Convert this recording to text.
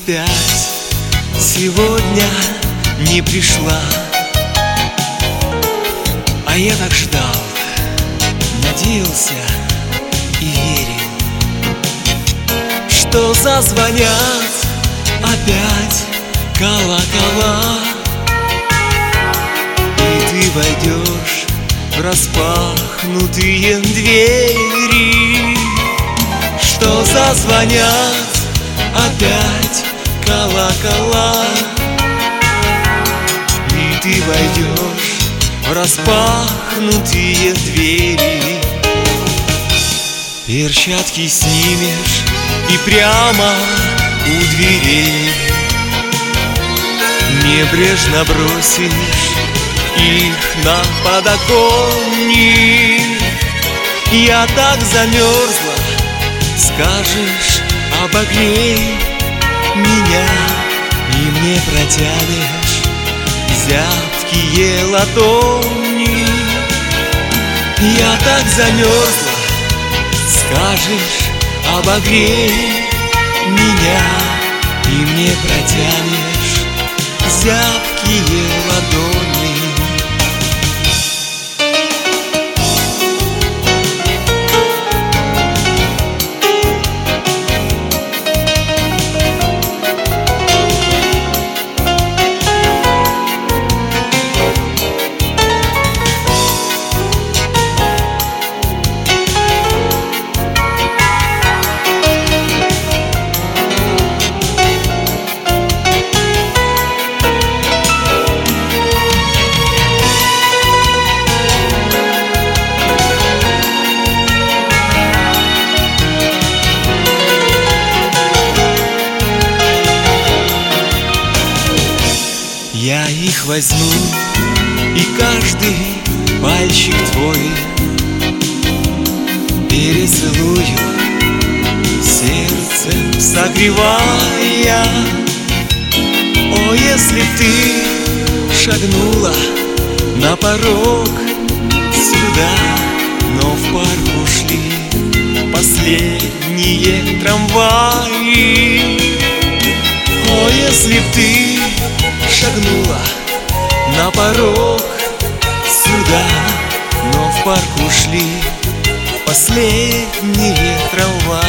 опять сегодня не пришла. А я так ждал, надеялся и верил, что зазвонят опять колокола, и ты войдешь в распахнутые двери, что зазвонят опять колокола, и ты войдешь в распахнутые двери. Перчатки снимешь и прямо у дверей небрежно бросишь их на подоконник. Я так замерзла, скажешь, обогрей меня, и мне протянешь зябкие ладони. Я так замерзла, скажешь, обогрей меня, и мне протянешь зябкие ладони. Я их возьму, и каждый пальчик твой перецелую, сердцем согревая. О, если б ты шагнула на порог сюда, но в парк ушли последние трамваи. О, если б ты шагнула на порог сюда, но в парк ушли последние трамваи.